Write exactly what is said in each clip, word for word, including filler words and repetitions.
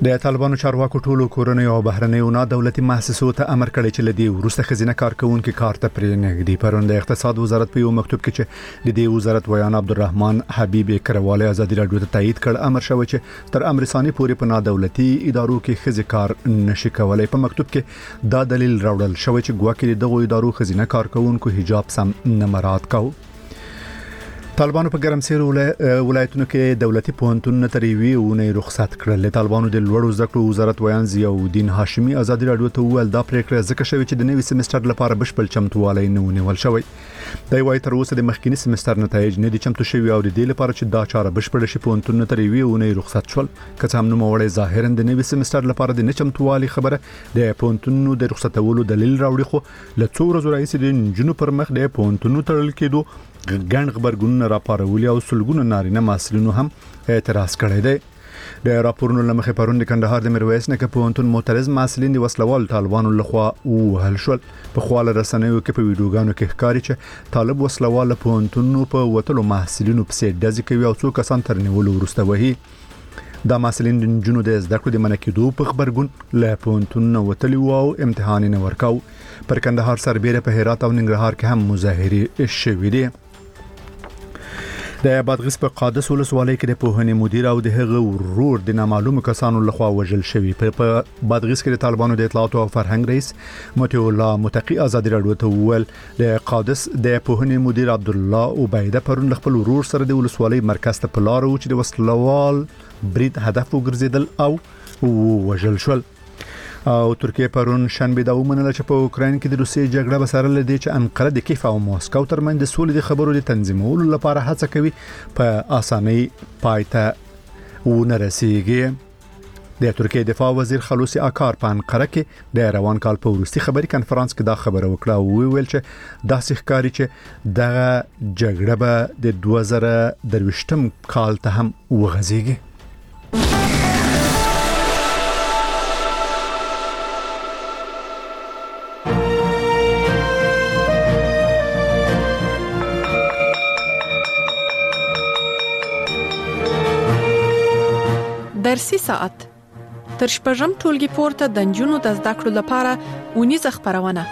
د طالبانو چارواکو ټولو کورنیو او بهرنیو نه دولتي مؤسسو ته امر کړی چې لدی وروسته خزینه کارکونکو کار ته پرې نږدې پرون د اقتصاد وزارت په یو مکتوب کې چې د دې وزارت ویان عبدالرحمن حبیب کرواله ازادي رادیو ته تایید کړ امر شوی چې تر امر ثاني پورې په نه دولتي ادارو کې خزي کار نشي کولای. په مکتوب کې دا دلیل راوړل شوی چې ګواکې دغه ادارو خزینه کارکونکو حجاب سم نه مراعات کاوه. طالبانو په ګرمسیر ولایتونو کې دولتي پوهنتونونه تر یوې اونۍ رخصت کړل. طالبانو د لوړو زده کړو وزارت ویان ضیاءالدین هاشمي ازادي رادیو ته وویل دا پریکړه ځکه شوې چې د نوي سمستر لپاره بشپړ چمتووالی نه ونیول شوی. دا وايي تر اوسه د مخکینی سمستر نتایج نه دي چمتو شوی او د دې لپاره چې دا چاره بشپړ شي پوهنتونونه تر یوې اونۍ رخصت شول. که څه هم نو موړی ظاهرا د نوي سمستر لپاره د نه چمتووالي خبره د پوهنتونونو د رخصتولو دلیل راوړي، خو له څو ورځې راهیسې د نجونو پر مخ د پوهنتونونو تړل کېدو ګڼ خبرګونونه راپارولي او سلګونه نارینه محصلینو هم اعتراض کړی دی. د راپورونو لمخې پرون د کندهار د میرویس نیکه پوهنتون معترض محصلین د وسلوال طالبانو لخوا وهل شول. په خواله رسنیو کې په ویډیوګانو کې ښکاري چې طالب وسلوال پوهنتونونو په وتلو محصلینو پسې ډزې کوي او څو کسان تر نیولو وروسته وهي. دا محصلین د نجونو د زده کړو د منع کېدو په خبرګون له پوهنتونونو وتلي وو او امتحان نه ورکاو. پر کندهار سربیره په هرات او ننګرهار کې هم مظاهرې شوې دي. د بادغیس په قادس ولسوالۍ کې د پوهنې مدیر او د هغه ورور د نامعلومو کسانو لخوا وژل شوی. په بادغیس کې د طالبانو د اطلاعات او فرهنګ رئیس متي الله متقی ازادي رادیو ته وویل د قادس د پوهنې مدیر عبدالله عبیده پرون خپل ورور سره د ولسوالۍ مرکز ته په لار و چې د وسلوال برید هدف وګرځیدل او وژل شول. او ترکیه پرون شنبه دا ومنله چې په اوکراین کې د روسیې جګړه بسره لدی چې انقره د کیف او ماسکو ترمنځ د سولې د خبرو د تنظیمولو لپاره هڅه کوي په اسانۍ پایته ونه رسیږي. د ترکیه دفاع وزیر خلوصي اکار په انقره کې د روان کال په وروستي خبري کانفرنس کې دا خبره وکړه او ویل چې داسې ښکاري چې دغه جګړه به د دوه زره درویشتم کال ته هم وغځيږي. درسي ساعت تر شپږم ټولګي پورته د نجونو د زده کړو لپاره اونیزه خبرونه.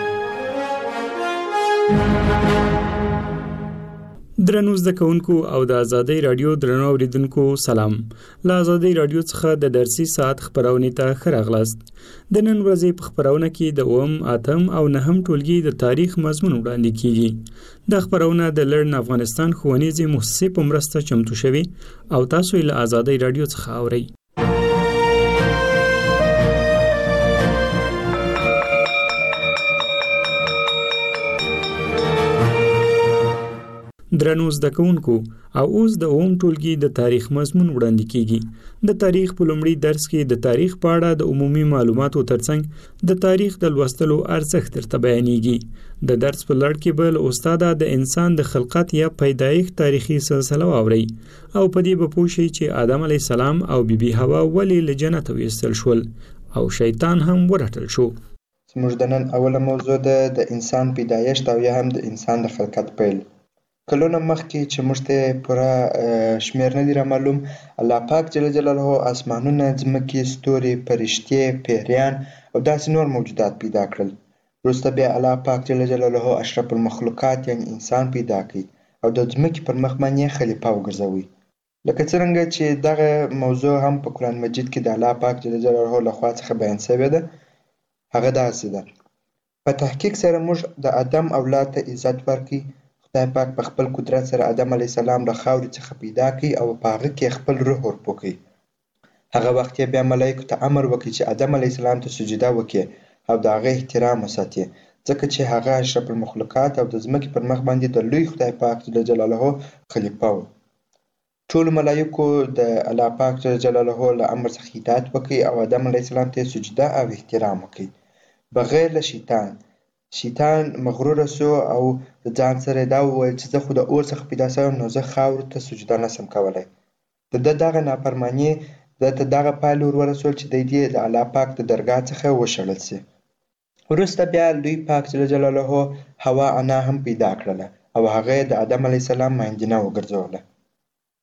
درنو زده کوونکو او د آزادۍ رادیو درنو اوریدونکو سلام. له آزادۍ رادیو څخه د درسي ساعت خبرونه ته ښه راغلاست. د نن ورځې په خبرونه کې د اوم، اتم او نهم ټولګي د تاریخ مضمون وړاندې کیږي. د خبرونه د لرن افغانستان ښوونیزې مؤسسې په مرسته چمتو شوی او تاسو یې له آزادۍ رادیو څخه اورئ. درنو زده کوونکو او اوس د اوم ټولګي د تاریخ مضمون وړاندې کیږي. د تاریخ په لومړي درس کې د تاریخ په اړه د عمومي معلوماتو ترڅنګ د تاریخ د لوستلو ارزښت درته بیانېږي. د درس په لړ کې به له استاده د انسان د خلقت یا پیدایښت تاریخي سلسله واورئ او په دې به پوه شئ چې آدم علیه السلام او بیبي حوا ولې له جنته ویستل شول او شیطان هم ورټل شو. زموږ د نن اوله موضوع ده د انسان پیدایښت او یا هم د انسان د خلقت پیل. کلونه مخکې چې موږ ته پوره شمیر نه دی را معلوم، الله پاک جل جلاله اسمانونه، ځمکې، ستوري، فرشتې، پیریان او داسې نور موجودات پیدا کړل. وروسته بیا الله پاک جل جلاله اشرف المخلوقات یعنی انسان پیدا کړي او د ځمکې پر مخ باندې خلیفه وګرځوي. لکه څرنګه چې دغه موضوع هم په قرآن مجید کې د الله پاک جل جلاله لخوا څخه بیان شوې ده. هغه داسې ده: په تحقیق سره موږ د آدم اولاد ته عزت ورکړي. خدای پاک په خپل قدرت سره آدم علیه السلام له خاورې څخه پیدا کړي او په هغه کې خپل روح ورپوکړي. هغه وخت یې بیا ملایکو ته امر وکړي چې آدم علیه السلام ته سجده وکړي او د هغه احترام وساتي، ځکه چې هغه اشرف المخلوقات او د ځمکې پر مخ باندې د لوی خدای پاک جل جلاله خلیفه و. ټولو ملایکو د الله پاک جل جلاله له امر څخه اطاعت وکړي او آدم علیه السلام ته سجده او احترام وکړي بغیر له شیطان. شیطان مغرور سو او د ځان سره دا وویل چې زه خو د اور څخه پیدا شوم نو زه خاورو ته سجده نشم کولی. د ده دغه نافرماني ده ته دغه پایله ور ورسول چې دی دې د الله پاک د درګاه څخه وشړل سي. وروسته بیا لوی پاک جل جلاله هوا انا هم پیدا کړله او هغه د آدم علیه السلام ماندینه وګرځوله.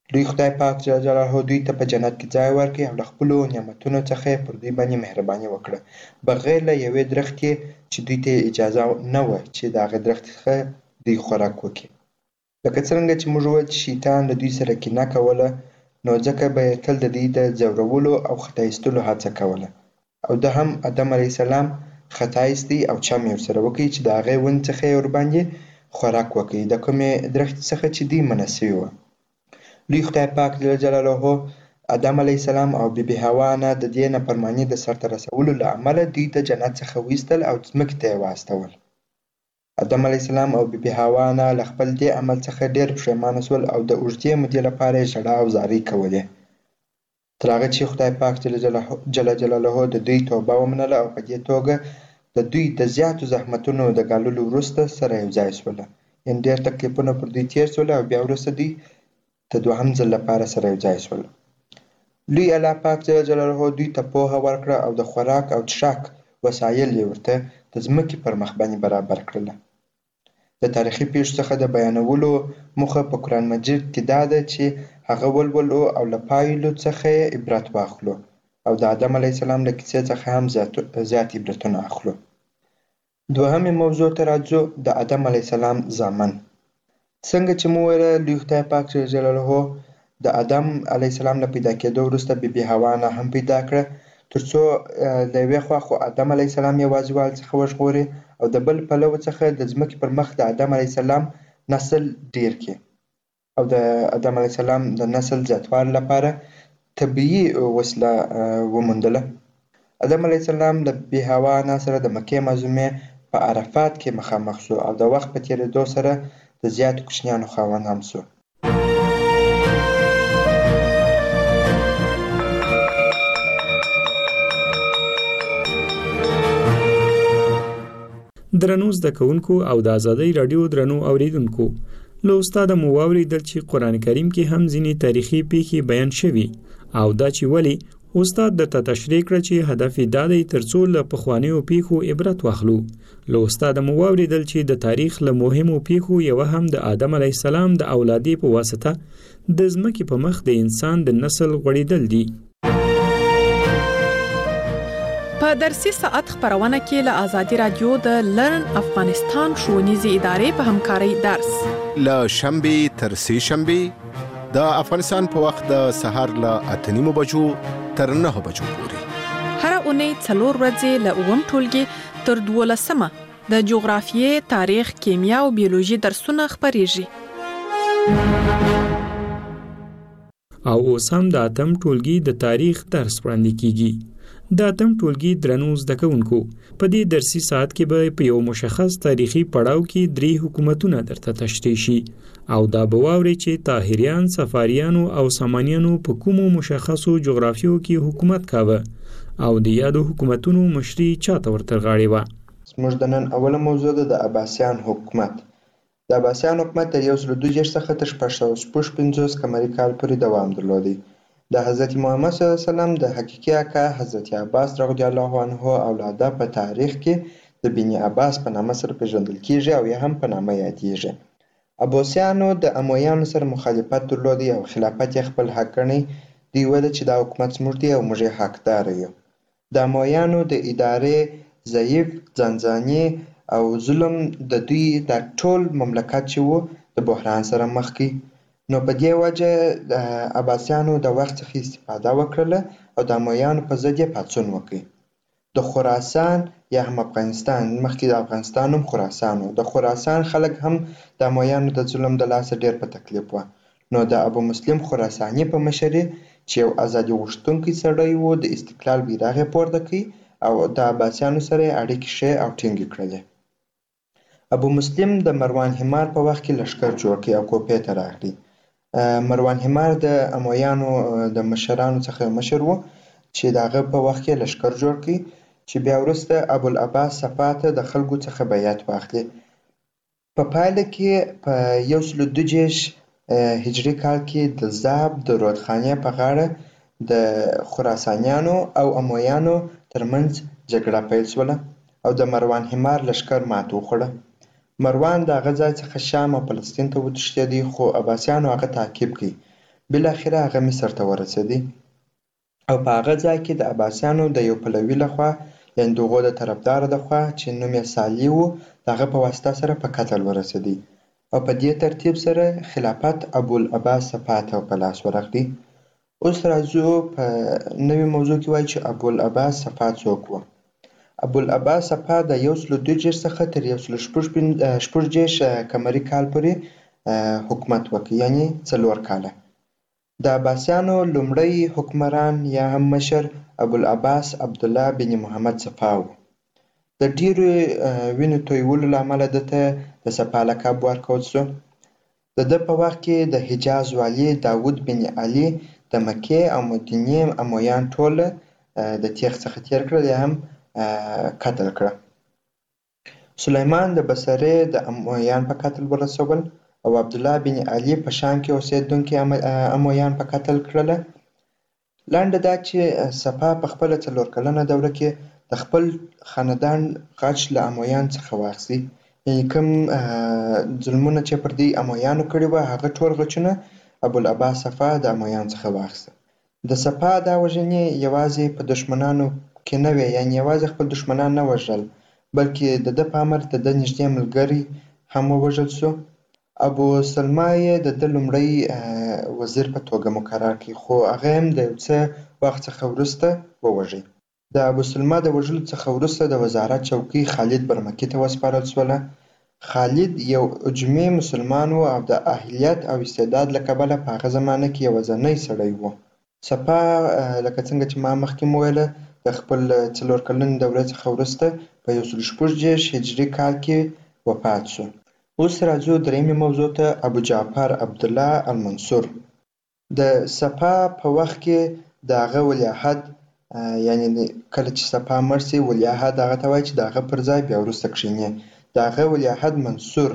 لوی خدای پاک جل جلاله دوی ته په جنت کې ځای ورکړي او له خپلو نعمتونو څخه یې پر دوی باندې مهرباني وکړه بغیر له یوې درختې چې دوی ته اجازه نه وه چې د هغې درختې څخه دوی خوراک وکړي. لکه څرنګه چې موږ وویل چې شیطان له دوی سره کینه کوله نو ځکه به یې تل د دوی د ځورولو او خطا ایستلو هڅه کوله او ده هم آدم علیه السلام خطا ایستی او چم یې ورسره وکړي چې د هغې ونې څخه یې ورباندې خوراک وکړي د کومې درختې څخه چې دوی منع سوي وه. لوی خدای پاک جل جلاله آدم علیه السلام او بی بی حوا نه د دې نافرماني د سرته رسولو له امله دوی د جنت څخه وایستل او ځمکې ته یې واستول. آدم علیه السلام او بی بی حوا نه له خپل دې عمل څخه ډېر پښیمانه سول او د اوږدې مودې لپاره یې ژړا او زارۍ کولې تر هغه چې خدای پاک جل جلاله د دوی توبه ومنله او په دې توګه د دوی د زیاتو زحمتونو د ګاللو وروسته سره یو ځای سوله، یعنې ډېر تکلیفونه پر دوی تېر سول او بیا وروسته دوی د دوهم ځل لپاره سره یو ځای سول. لوی الله پاک جل جلاله دوی ته پوهه ورکړه او د خوراک او څښاک وسایل یې ورته د ځمکې پر مخ باندې برابر کړله. د تاریخي پیښو څخه د بیانولو موخه په قرآن مجید کې دا ده چې هغه ولولو او له پایلو څخه یې عبرت واخلو او د آدم علیه السلام له کیسې څخه هم زیات عبرتونه اخلو. دوهمې موضوع ته راځو، د آدم علیه السلام زامن. څنګه چې مو ویله لوی خدای پاک جل جلاله د آدم علیه السلام له پیدا کېدو وروسته بی بی حوا نه هم پیدا کړه تر څو له یوې خوا خو آدم علیه السلام یوازیوالي څخه وژغوري او د بل پلوه څخه د ځمکې پر مخ د آدم علیه السلام نسل ډېر کړي او د آدم علیه السلام د نسل زیاتوالي لپاره طبیعي وسیله وموندله. آدم علیه السلام د بی حوا نه سره د مکې معظمې په عرفات کې مخامخ شو او د وخت په تېرېدو سره د زیاتو کوچنیانو خاوند هم شو. درنو زده کوونکو او د آزادۍ راډیو درنو اوریدونکو، له استاده مو واورېدل چې قرآن کریم کې هم ځینې تاریخي پیښې بیان شوي او دا چې ولې استاد درته تشریح کړه چې هدف یې دا دی تر څو له پخوانیو پیښو عبرت واخلو. له استاده مو واورېدل چې د تاریخ له مهمو پیښو یوه هم د آدم علیه السلام د اولادې په واسطه د ځمکې په مخ د انسان د نسل غوړېدل دي. په درسي ساعت خبرونه کې له آزادي رادیو د لرن افغانستان ښوونیزې ادارې په همکارۍ درس له شنبې تر سې شنبې د افغانستان په وخت د سهار له اته نیمو بجو تر نهه بجو پورې هر اونۍ څلور ورځې له اووم ټولګي تر دولسمه د جغرافیې، تاریخ، کیمیا او بیولوژي درسونه خپریږي. او اوس هم د اتم ټولګي د تاریخ درس وړاندې کیږي. د اتم ټولګي درنو زده کوونکو، په دې درسي ساعت کې به په یو مشخص تاریخي پړاو کې درې حکومتونه درته تشریح شي او دا به واورئ چې طاهریان، صفاریانو او سامانیانو په کومو مشخصو جغرافیو کې حکومت کاوه او د یادو حکومتونو مشري چاته ورته غاړې وه. زموږ د نن اوله موضوع ده د عباسیان حکومت. د عباسیان حکومت تر یو سل دوه دېرش څخه تر شپږ سوه شپږ پنځوس قمري کال پورې دوام درلودی. د حضرت محمد صلی الله علیه وسلم د حقیقي اکا حضرت عباس رضی الله عنه اولاده په تاریخ کې د بني عباس په نامه سره پیژندل کیږي او یا هم په نامه یادیږي. عباسیانو د امویانو سره مخالفت درلودی او خلافت یې خپل حق ګڼي. دوی ویل چې دا حکومت زموږ دی او موږ یې حقدار یو. د امویانو د ادارې ضعیف، ځانځاني او ظلم د دوی د ټول مملکت چې و د بحران سره مخ کړي. نو په دې وجه د عباسیانو د وخت څخه استفاده وکړله او د امویانو په ضد یې پاڅون وکړي. د خراسان یا هم افغانستان، مخکې د افغانستان هم خراسان و، د خراسان خلک هم د امویانو د ظلم د لاسه ډېر په تکلیف وه. نو د ابو مسلم خراساني په مشرۍ چې یو ازادي غوښتونکی سړی و د استقلال بیرغ یې پورته کړي او د عباسیانو سره یې اړیکې ښې او ټینګې کړلې. ابو مسلم د مروان حمار په وخت کې لښکر جوړ کړي او کوپې ته راغلی. مروان حمار د امویانو د مشرانو څخه مشر و چې د هغه په وخت کې لښکر جوړ کړي چې بیا وروسته ابوالعباس صفا ته د خلکو څخه بیعت واخلي. په پایله کې په یو سل دوه دېرش هجري کال کې د زاب د رودخانې په غاړه د خراسانیانو او امویانو ترمنځ جګړه پیل شوله او د مروان حمار لښکر مات وخوړه. مروان د هغه ځای څخه شام او فلسطین ته وتښتېدی خو عباسیانو هغه تعقیب کړي. بالاخره هغه مصر ته ورسېدی او په هغه ځای کې د عباسیانو د یو پلوي لخوا یعنې د هغو د طرفداره لخوا چې نوم یې صالح و د هغه په واسطه سره په قتل ورسېدی او په دې ترتیب سره خلافت ابوالعباس صفا ته په لاس ورغلی. اوس راځو په نوې موضوع کې وایي چې ابوالعباس صفا څوک و. ابوالعباس صفا د یو سلو دوه دېرش څخه تر یو سلو شپږ دېرش قمري کال پورې حکومت وکړ، یعنې څلور کاله. د عباسیانو لومړی حکمران یا هم مشر ابوالعباس عبدالله بن محمد صفا و. د ډیرو وینو تویولو له امله ده ته د صفا لقب ورکول شو. د ده په وخت کې د حجاز والي داود بن علي د مکې او مدینې امویان ټوله د تیغ څخه تیر کړل یا هم قتل کړه. سلیمان د بصرې د امویان په قتل ورسول او عبدالله بن علي په شام کې اوسېدونکي امویان په قتل کړله. لنډه دا چې صفا په خپله څلور کلنه دوره کې د خپل خاندان غچ له امویان څخه واخیستي، یعنې کوم ظلمونه چې پر دوی امویانو کړي وه هغه ټول غچونه ابوالعباس صفا د امویانو څخه واخیسته. د صفا دا وژنې یوازې په دښمنانو کې نه وې، یعنې یوازې خپل دښمنان نه وژل بلکې د ده په امر د ده نږدې ملګري هم ووژل شو. ابو سلمه یې د ده لومړی وزیر په توګه مقرر کړي خو هغه هم د یو څه وخت څخه وروسته ووژئ. د ابو سلمه د وژلو څخه وروسته د وزارت چوکۍ خالد برمکي ته وسپارل شوله. خالد یو اجمي مسلمان و او د اهلیت او استعداد له کبله په هغه زمانه کې یوازینی سړی و. صفا لکه څنګه چې ما مخکې مو ویله د خپل څلور کلنې دورې څخه وروسته په یو سلو شپږ دېرش هجري کال کې وفات شو. اوس راځو درېیمې موضوع ته، ابو جعفر عبدالله المنصور. د صفا په وخت کې د هغه ولیعهد یعنې کله چې صفا مړ شي ولیعهد هغه ته وایي چې د هغه پر ځای بیا وروسته کښېني. د هغه ولیعهد منصور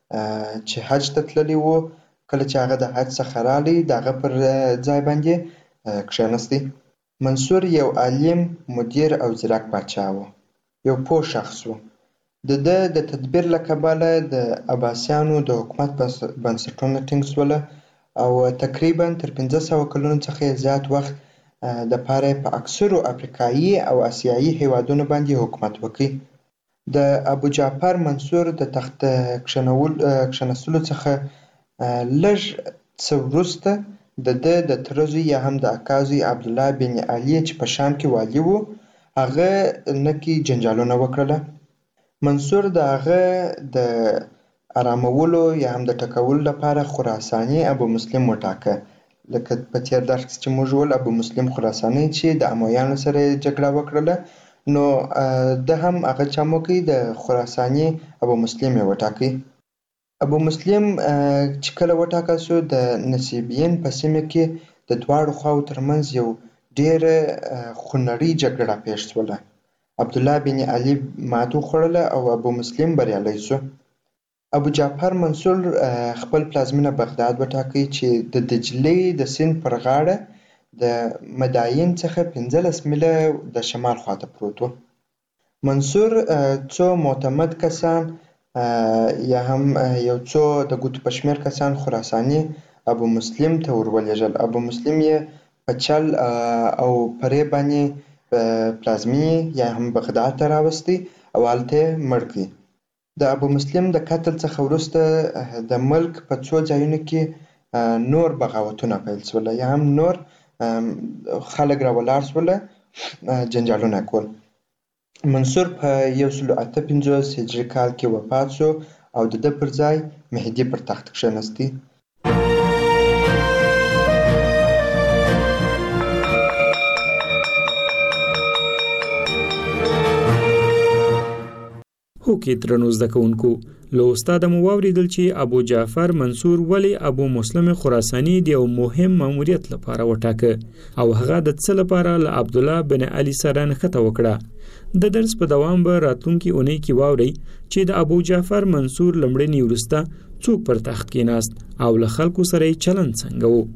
چې حج ته تللی و کله چې هغه د حج څخه رالی د هغه پر ځای باندې کښېنستی. منصور یو عالم، مدیر او ځیرک پاچا و، یو پوه شخص و. د ده د تدبیر له کبله د عباسیانو د حکومت بنسټونه ټینګ شوله او تقریبا تر پنځه سوه کلونو څخه یې زیات وخت دپاره په اکثرو افریقایي او اسیایي هیوادونو باندې حکومت وکړي. د ابو جعفر منصور د تخت کښېنستلو څخه لږ څه وروسته د ده د تره زوی یا هم د اکا زوی عبدالله بن علي چې په شام کې والي و هغه نکي جنجالونه وکړله. منصور د هغه د آرامولو یا هم د ټکولو لپاره خراساني ابو مسلم وټاکه. لکه په تېر درس کې چې موږ وویل ابو مسلم خراساني چې د امویانو سره یې جګړه وکړله نو ده هم هغه چم وکړي د خراساني ابو مسلم یې وټاکئ. ابو مسلم چې کله وټاکل شو د نصیبین په سیمه کې د دواړو خواو ترمنځ یو ډېره خونړۍ جګړه راپېښ شوله. عبدالله بن علي ماتې وخوړله او ابو مسلم بریالی شو. ابو جعفر منصور خپل پلازمینه بغداد وټاکئ چې د دجلې د سیند پر غاړه د مداین څخه پنځلس میله د شمال خواته پروت و. منصور څو معتمد کسان یا هم یو څو د ګوتو په شمېر کسان خراساني ابو مسلم ته ورولېږل. ابو مسلم یې په چل او فریب باندې پلازمینې یا هم بغداد ته راوستی او هلته یې مړ کړي. د ابو مسلم د قتل څخه وروسته د ملک په څو ځایونو کې نور بغاوتونه پیل شوله یا هم نور خلک راولاړ شوله جنجالونه کول. منصور په یو سلو اته پنځوس هجري کال کې وفات شو او د ده پر ځای مهدي پر تخت کښېنستی. هوکې درنو زده کوونکو، له استاده مو واورېدل چې ابو جعفر منصور ولې ابو مسلم خراساني د یو مهم ماموریت لپاره وټاکه او هغه د څه لپاره له عبدالله بن علي سره نښته وکړه. د درس په دوام به راتلونکي اونۍ کې واورئ چې د ابو جعفر منصور لمړني وروسته څوک پر تخت کېناست او له خلکو سره یې چلند څنګه و.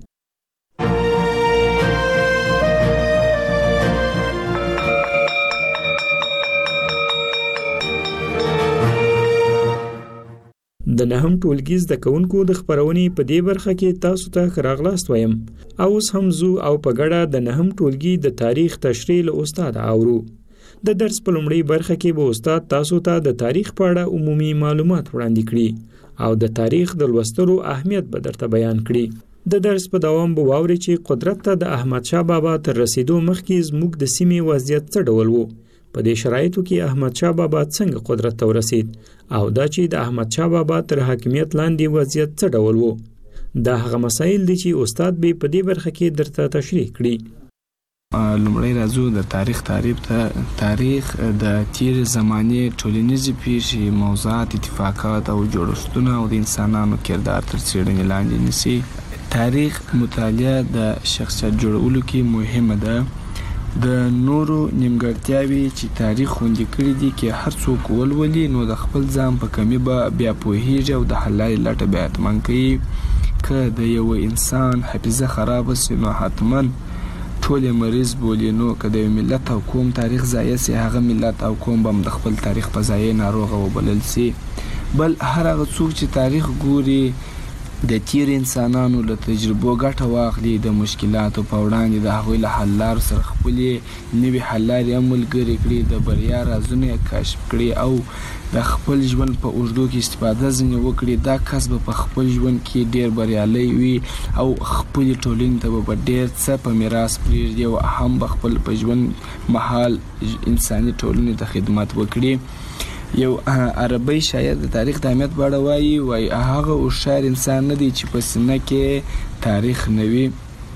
د نهم ټولګي زده کوونکو د خبرونې په دې برخه کې تاسو ته راغلاست وایم. اوس هم زو او په ګډه د نهم ټولګي د تاریخ تشریح له استاد اورو. د درس په لومړۍ برخه کې به استاد تاسو ته د تاریخ په اړه عمومي معلومات وړاندې کړي او د تاریخ د لوستلو اهمیت به درته بیان کړي. د درس په دوام به واوري چې قدرت ته د احمد شاه بابا تر رسیدو مخکې زموږ د سیمې وضعیت څه ډول وو. په دې شرایطو کې احمد شاه بابا څنګه قدرت ته ورسید او دا چې د احمد شاه بابا تر حاکمیت لاندې وضعیت څه ډول وو. دا هغه مسایل دي چې استاد به په دې برخه کې درته تشریح کړي. لومړی راځو د تاریخ تعریف ته. تاریخ د تیر زمانې ټولنیزې پیښې، موضوعات، اتفاقات او جوړښتونه او د انسانانو کردار تر څېړنې لاندې نیسي. تاریخ مطالعه د شخصیت جوړولو کې مهمه ده. د نورو نیمګړتیاوې چې تاریخ خوندي کړي دي کې هر څوک ولولي نو د خپل ځان په کمی به بیا پوهیږي او د حل لارې لټه بیا حتمن کوي. که د یو انسان حافظه خرابه سي نو حتما ټول مریض بولي. نو که د یو ملت او قوم تاریخ ضایع سي هغه ملت او قوم به هم د خپل تاریخ په ضایع ناروغه وبلل سي. بل هر هغه څوک چې تاریخ ګوري د تیر انسانانو له تجربو ګټه واخلي، د مشکلاتو په وړاندې د هغوی له حل لارو سره خپلې نوي حل لارې هم ملګرې کړي، د بریا رازونه یې کشف کړي او د خپل ژوند په اوږدو کې استفاده ځینې وکړي. دا کس به په خپل ژوند کې ډېر بریالی وي او خپلې ټولنې ته به ډېر څه په میراث پرېږدي او هم به خپل په ژوند مهال انساني ټولنې ته خدمت وکړي. یو عربی شاعر د تاریخ د اهمیت په اړه وایي وایي هغه هوښیار انسان نه دی چې په سینه کې تاریخ نه وي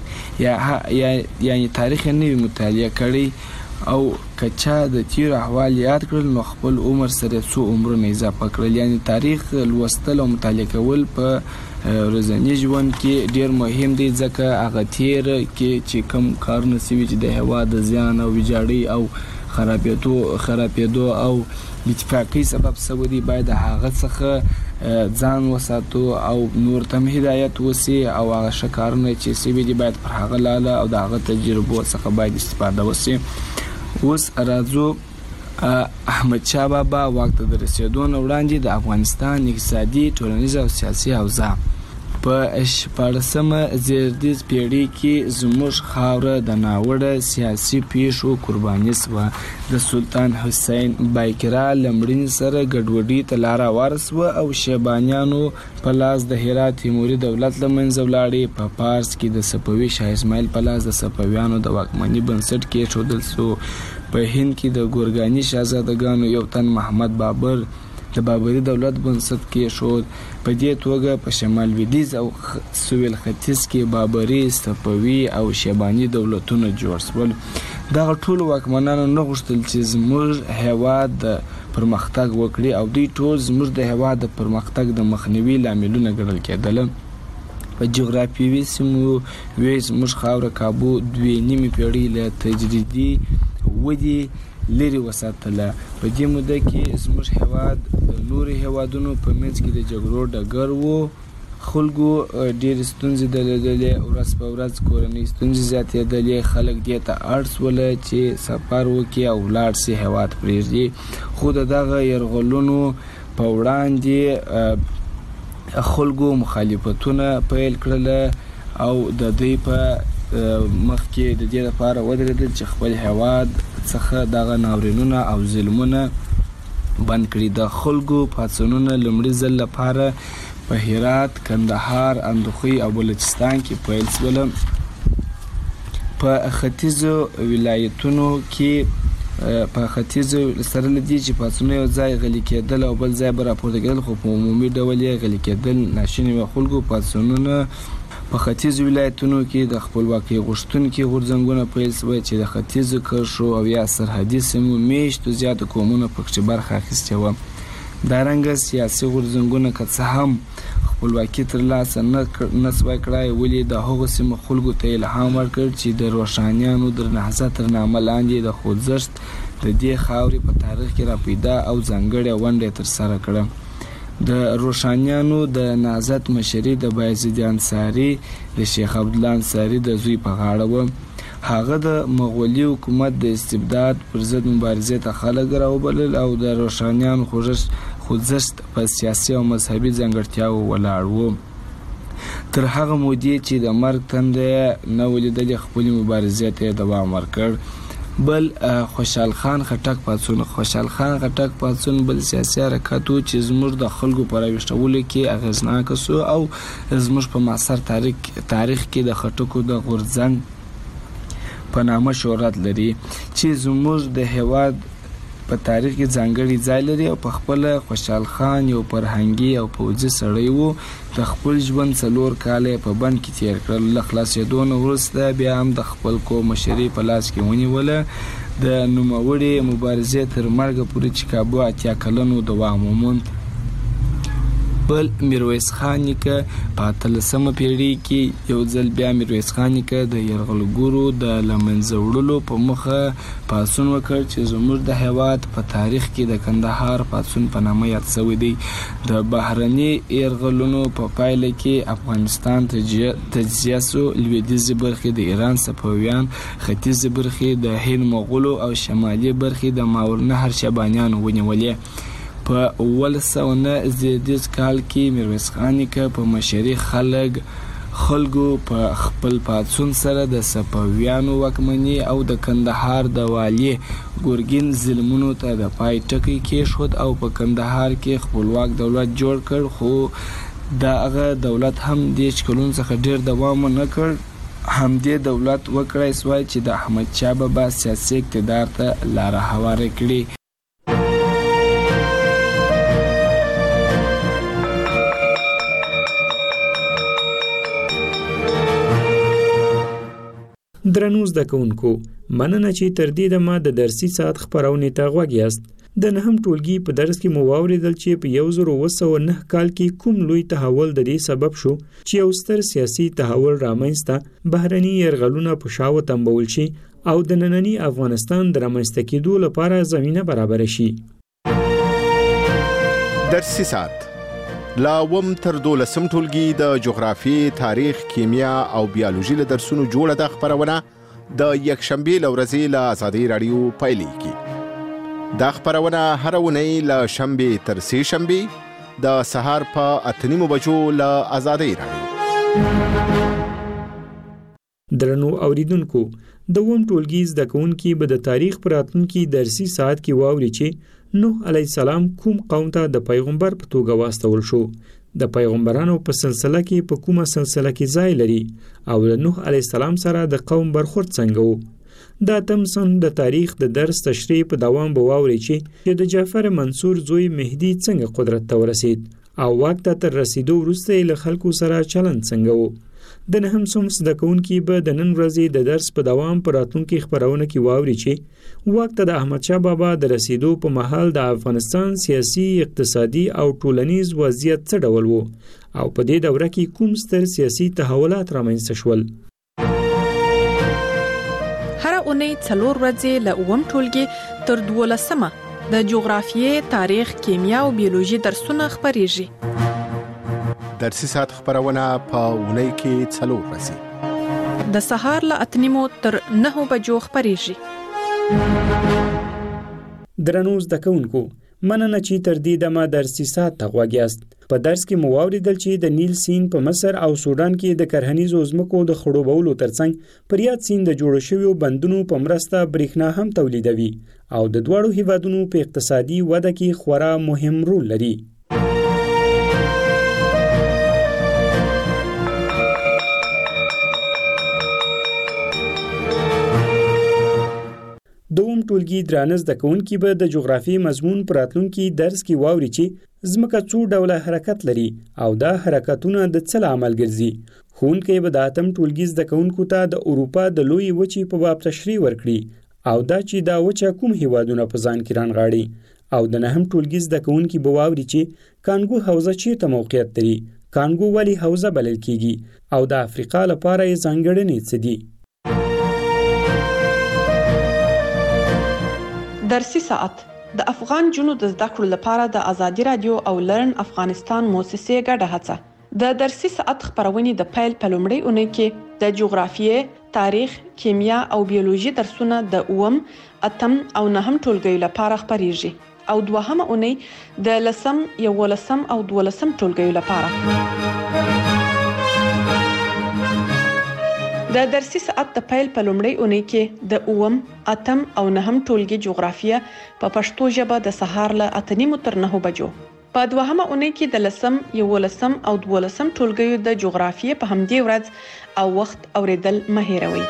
یا یعنې تاریخ یې نه وي مطالعه کړی او که چا د تیرو احوال یاد کړل نو خپل عمر سره څو عمرونه اضافه کړل. یعنې تاریخ لوستل او مطالعه کول په ورځني ژوند کې ډېر مهم دی ځکه هغه تیر کې چې کوم کارونه سوي چې د هېواد د زیان او ویجاړۍ او خرابېدو خرابېدو او اتفاقی سبب سوي دي باید هغه څخه ځان وساتو او نور ته هدایت وسی او هغه ښه کارونه چې سوي دي باید پر هغه لاله او د هغه تجربو څخه باید استفاده وسی. اوس راځو احمد شاه بابا واک ته د رسېدو نه وړاندې د افغانستان اقتصادي، ټولنیز او سیاسي اوضاع په شپاړسمه زېږدیز پیړۍ کې زموږ خاوره د ناوړه سیاسي پیښو قرباني شوه. د سلطان حسین بایقرا له مړینې سره ګډوډۍ ته لاره هواره شوه او شیبانیانو په لاس د هرات تیموري دولت له منځه ولاړې. په پارس کې د صفوي شاه اسماعیل په لاس د صفویانو د واکمنۍ بنسټ کېښودل شو. په هند کې د ګورګاني شهزادګانو یو تن محمد بابر د بابري دولت بنسټ کېښود. په دې توګه په شمال لویدیځ او سویل ختیځ کې بابري، صفوي او شیباني دولتونه جوړ شول. دغه ټولو واکمنانو نه غوښتل چې زموږ هېواد د پرمختګ وکړي او دوی ټول زموږ د هېواد د پرمختګ د مخنیوي لاملونه ګڼل کېدل. په جغرافیوي سیمو وې زموږ خاوره کابو دوې نیمې پیړۍ له تجریدي ودې لري وساتله. په دې موده کې زموږ هېواد د نورو هېوادونو په منځ کې د جګړو ډګر و. خلکو ډېرې ستونزې درلودلې، ورځ په ورځ کورنۍ ستونزې زیاتېدلې. خلک دې ته اړ شول چې سفر وکړي او ولاړ شي هېواد پرېږدي. خو د دغه یرغلونو په وړاندې خلکو مخالفتونه پیل کړل او د دوی په مخ کې د دې لپاره ودرېدل چې خپل هېواد څخه دغه ناورینونه او ظلمونه بند کړي. د خلکو پاڅونونه لومړي ځل لپاره په هرات، کندهار، اندخوی او بلوچستان کې پیل شول. په ختیځو ولایتونو کې په ختیځو سره لدی چې پاڅونونه یو ځای غلي کېدل او بل ځای به راپورته کېدل خو په عمومي ډول یې غلي کېدل ناشوني و. خلکو پاڅونونه په ختیځو ولایتونو کې د خپلواکۍ غوښتونکي غورځنګونه پیل شوي چې د ختیځو کرښو او یا سرحدي سیمو میشتو زیاتو قومونو پکې برخه اخیستې وه. دارنګه سیاسي غورځنګونه که څه هم خپلواکي ترلاسه نه سوای کړای ولې د هغو سیمو خلکو ته الهام ورکړ چې د روښانیانو د نهضت تر نامه لاندې د خوځښت د دې خاورې په تاریخ کې راپیدا او ځانګړې ونډه یې ترسره کړه. د روښانیانو د نهضت مشري د بایزید انصاري د شیخ عبدالله انصاري د زوی په غاړه وه. هغه د مغولي حکومت د استبداد پر ضد مبارزې ته خلک راوبلل او د روښانیانو خوځښت خوځښت په سیاسي او مذهبي ځانګړتیاو ولاړ و. تر هغه مودې چې د مرګ تنده نه ولیدلې خپلې مبارزې ته دوام ورکړ. بل خوشحال خان خټک پاڅون خوشحال خان خټک پاڅون بل سیاسي حرکت و چې زموږ د خلکو په راویښتولو کې اغېزناک سو او زموږ په معاصر تاریخ تاریخ کې د خټکو د غورځنګ په نامه شهرت لري چې زموږ د هېواد په تاریخ کې ځانګړی ځای لري. او په خپل خوشحال خان یو فرهنګي او پوځي سړی و. د خپل ژوند څلور کاله په بند کې تیر کړل. له خلاصېدو نه وروسته بیا هم د خپل قوم مشري په لاس کې ونیوله. د نوموړې مبارزې تر مرګه پورې چې کابو اتیا کلنو دوام وموند. بل میرویس خان نیکه په اتلسمه پیړۍ کې یو ځل بیا میرویس خان نیکه د یرغلګرو د له منځه وړلو په موخه پاڅون وکړ چې زموږ د هېواد په تاریخ کې د کندهار پاڅون په نامه یاد شوی دی. د بهرني یرغلونو په پایله کې افغانستان تجزیه سو. لویدیځې برخې د ایران صفویان، ختیځې برخې د هند مغولو او شمالي برخې د ماورالنهر شیبانیانو ونیولې. په اوولس سوه نه زیږدیز کال کې میرویس خان نیکه په مشرۍ خلک خلکو په خپل پاڅون سره د صفویانو واکمني او د کندهار د والي ګورګین ظلمونو ته د پای ټکی کېښود او په کندهار کې خپلواک دولت جوړ کړ. خو دغه دولت هم دېرش کلونو څخه ډېر دوام ونه کړ. همدې دولت وکړای سوای چې د احمدشاه بابا سیاسي اقتدار ته لاره هواره کړي. درنو زده کوونکو، مننه چې تر دې دمه د درسي ساعت خپرونې ته غوږ یاست. د نهم ټولګي په درس کې مو واورېدل چې په یو زر اوه سوه نه کال کې کوم لوی تحول د دې سبب شو چې یو ستر سیاسي تحول رامنځته بهرني یرغلونه په شا وتمبول شي او د ننني افغانستان د رامنځته کېدو لپاره زمینه برابره شي. درسي ساعت لا وم تر دولسم ټولګي د جغرافیې، تاریخ، کیمیا او بیولوژي له درسونو جوړه ده خپرونه د یکشنبې له ورځې له ازادي راډیو پیلېږي. دا خپرونه هره اونۍ له شنبې تر سې شنبې د سهار په اته نیمو بجو له ازادي راډیو. درنو اوریدونکو، د اووم ټولګي زده کوونکي به د تاریخ په راتلونکي درسي ساعت کې واوري چې نوح علیه السلام کوم قوم ته د پیغمبر په توګه واستول شو، د پیغمبرانو په سلسله کې په کومه سلسله کې ځای لري او د نوح علیه السلام سره د قوم برخورد څنګه و. دا تمسن د تاریخ د درس تشریح په دوام به واوري چې د جعفر منصور زوی مهدي څنګه قدرت ته ورسید او واک ته تر رسیدو وروسته یې له خلکو سره چلند څنګه و. د نهم صنف زده کوونکي به د نن ورځې د درس په دوام په راتلونکي خپرونه کې واوري چې واک ته د احمدشاه بابا د رسیدو په مهال د افغانستان سیاسي، اقتصادي او ټولنیز وضعیت څه ډول و او په دې دوره کې کوم ستر سیاسي تحولات رامنځته شول. هر اونۍ څلور ورځې له اووم ټولګي تر دولسمه د جغرافیې، تاریخ، کیمیا او بیولوژي درسونه خپریږي. درسي ساعت خپرونه په اونۍ کې څلور ورځې د سهار له اته نیمو تر نهو بجو خپریږي. درنو زده کوونکو، مننه چې تر دې دمه درسي ساعت ته غوږ یاست. په درس کې مو واورېدل چې د نیل سیند په مصر او سودان کې د کرهنیزو ځمکو د خړوبولو ترڅنګ پر یاد سیند د جوړ شویو بندونو په مرسته برېښنا هم تولیدوي او د دواړو هیوادونو په اقتصادي وده کې خورا مهم رول لري. دوم ټولګي درانه زده کوونکي به د جغرافیې مضمون په راتلونکي درس کې واوري چې ځمکه څو ډوله حرکت لري او دا حرکتونه د څه لامل ګرځي. ښوونکی به د اتم ټولګي زده کوونکو ته د اروپا د لویې وچې په باب تشریح ورکړي او دا چې دا وچه کوم هیوادونه په ځان کې رانغاړي. او د نهم ټولګي زده کوونکي به واوري چې کانګو حوزه چیرته موقعیت لري، کانګو ولې حوزه بلل کیږي او د افریقا لپاره یې ځانګړنې څه دي. درسي ساعت د افغان جنو د زده کړو لپاره د ازادي رادیو او لرن افغانستان موسسې ګډه هڅه. د درسي ساعت خپرونې د پیل په لومړۍ اونۍ کې د جغرافیې، تاریخ، کیمیا او بیولوژي درسونه د اووم، اتم او نهم ټولګیو لپاره خپریږي. او دوهمه اونۍ د لسم یولسم او دولسم ټولګیو لپاره. د درسي ساعت د پیل په لومړۍ اونۍ کې د اووم، اتم او نهم ټولګي جغرافیه په پښتو ژبه د سهار له اته نیمو تر نهو بجو. په دوهمه اونۍ کې د لسم، یولسم او دولسم ټولګیو د جغرافیه په همدې ورځ او وخت اوریدل مه هېروئ.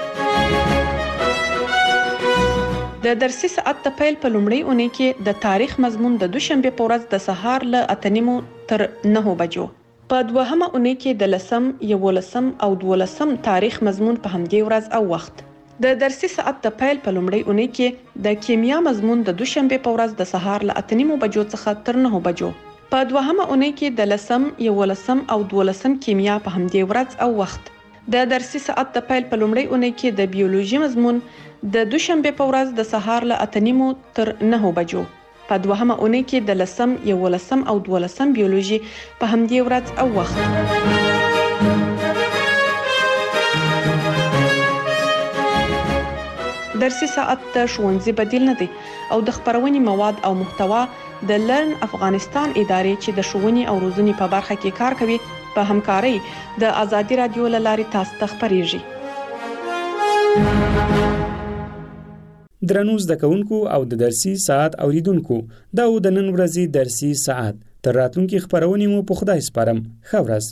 د درسي ساعت د پیل په لومړۍ اونۍ کې د تاریخ مضمون د دوشنبه په ورځ د سهار له اته نیمو تر نهو بجو. په دوهمه اونۍ کې د لسم، یولسم او دولسم تاریخ مضمون په همدې ورځ او وخت. د درسي ساعت د پیل په لومړۍ اونۍ کې د کیمیا مضمون د دوشنبه په ورځ د سهار له اته نیمو بجو څخه تر نهو بجو. په دوهمه اونۍ کې د لسم، یولسم او دولسم کیمیا په همدې ورځ او وخت. د درسي ساعت د پیل په لومړۍ اونۍ کې د بیولوژي مضمون د دوشنبه په ورځ د سهار له اته نیمو تر نهو بجو. په دوهمه اونۍ کې د لسم، یولسم او دولسم بیولوژي په همدې ورځ او وخت. درسي ساعت د ښوونځي بدیل نه دی او د خبرونې مواد او محتوا د لرن افغانستان ادارې چې د ښوونې او روزنې په برخه کې کار کوي په همکارۍ د آزادي رادیو له لارې تاسو ته خبرېږي. درنو زده کوونکو او د درسي ساعت اوریدونکو، دا و د نن ورځې درسي ساعت. تر راتلونکي خبرونې مو په خدای سپارم. ښه ورځ.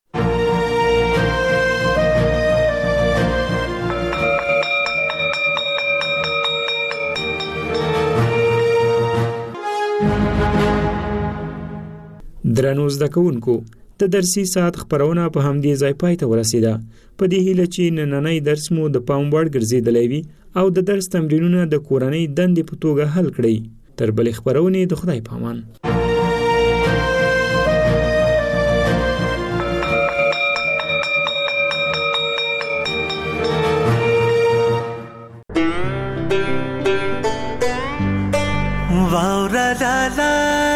درنو زده کوونکو، د درسي ساعت خبرونه په همدې ځای پای ته ورسیده. په دې هیله چې نننی درس مو د پام وړ ګرځېدلی وي او د درس تمرینونه د کورنۍ دندې په توګه حل کړئ. تر بلې خبرونې د خدای پامان. واورا لالا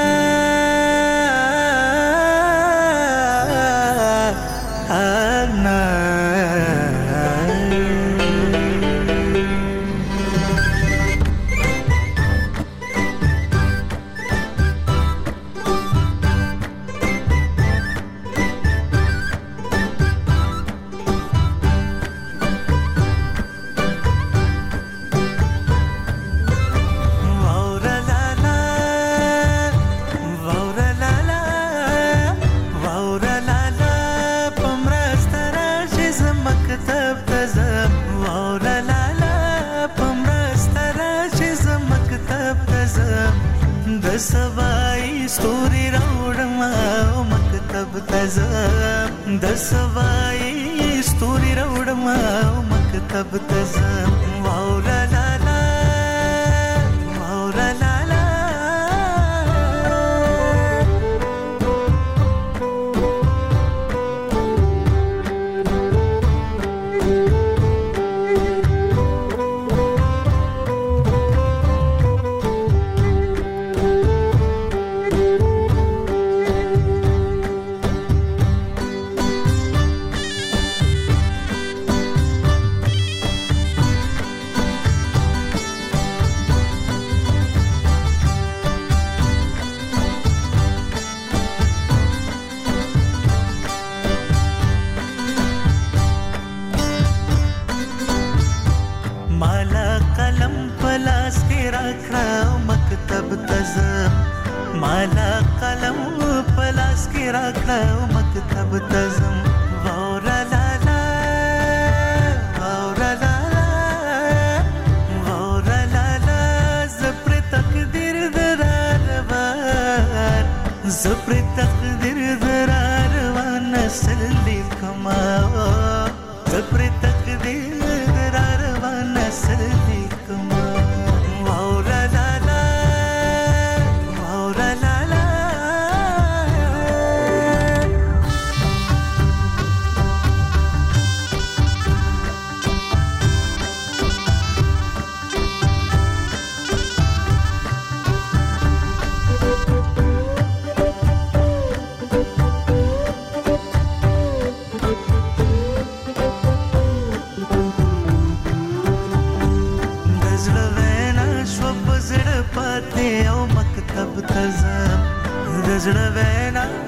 د سوای ستوري راوړم او مکتب ته ځم. واوره لالا واوره لالا مالا قلم پلاس کې راکړه مکتب ته ځم. واوره لالا واوره لالا واوره لالا زپر تقدیر دراروان زپر تقدیر دراروان نسل لیکما زپر تقدیر دراروان نسل لیکما. واوره لالا تزم د زړه وینا